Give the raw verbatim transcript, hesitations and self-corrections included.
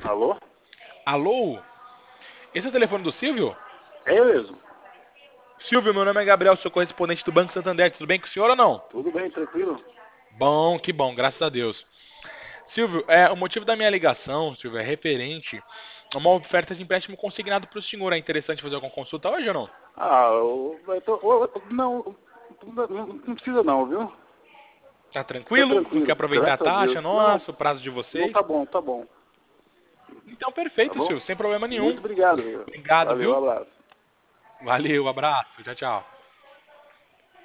Alô? Alô? Esse é o telefone do Silvio? É eu mesmo. Silvio, meu nome é Gabriel, sou correspondente do Banco Santander. Tudo bem com o senhor ou não? Tudo bem, tranquilo? Bom, que bom, graças a Deus. Silvio, é, o motivo da minha ligação, Silvio, é referente a uma oferta de empréstimo consignado para o senhor. É interessante fazer alguma consulta hoje ou não? Ah, eu, eu tô, eu- não, não, não precisa não, viu? Tá Tô tranquilo? Não quer tranquilo, aproveitar a graças a taxa Deus. Não, nossa, o prazo de não, vocês? tá bom, tá bom. Então, Tá perfeito, bom? Silvio, sem problema nenhum. Muito obrigado, viu? Obrigado, Valeu, um viu? abraço. Valeu, abraço, tchau, tchau.